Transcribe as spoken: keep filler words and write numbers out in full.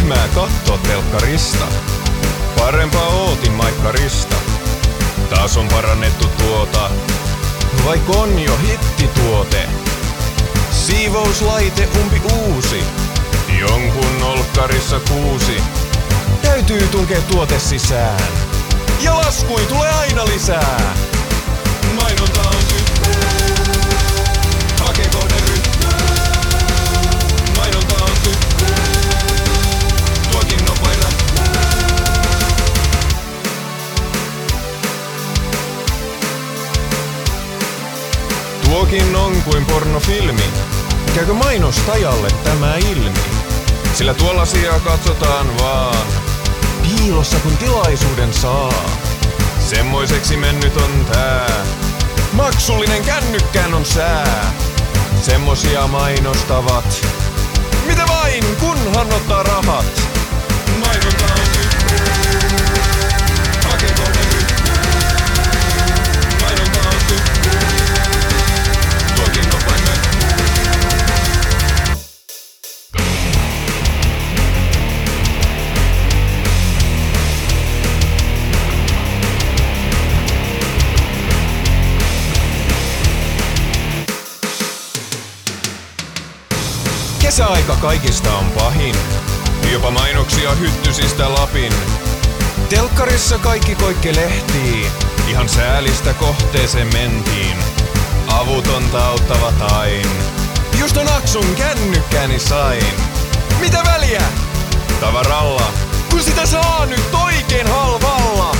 tyhmää katto telkkarista. Parempaa ootin maikkarista. Taas on parannettu tuota. Vaik on jo hittituote? Siivouslaite umpi uusi. Jonkun olkkarissa kuusi. Täytyy tunkea tuote sisään. Ja laskui tulee aina lisää. Mainonta on tyhmää. Hake kohderyhmää. Mainonta on tyhmää. Tuokin nopein räppää. Tuokin on kuin pornofilmi. Käykö mainostajalle tämä ilmi? Sillä tuollaisia katsotaan vaan. Piilossa kun tilaisuuden saa. Semmoiseksi mennyt on tää. Maksullinen kännykkään on sää. Semmosia mainostavat. Mitä vain, kunhan ottaa rahat. Mainonta on tyhmää. Hake kohderyhmää. Mainonta on tyhmää. Tuokin nopein mökkää. Kesäaika kaikista on pahin. Jopa mainoksia hyttysistä Lapin. Telkkarissa kaikki koikkelehtii. Ihan säälistä kohteeseen mentiin. Avutonta auttavat ain. Just on Aksun kännykkääni sain. Mitä väliä? Tavaralla. Kun sitä saa nyt oikein halvalla.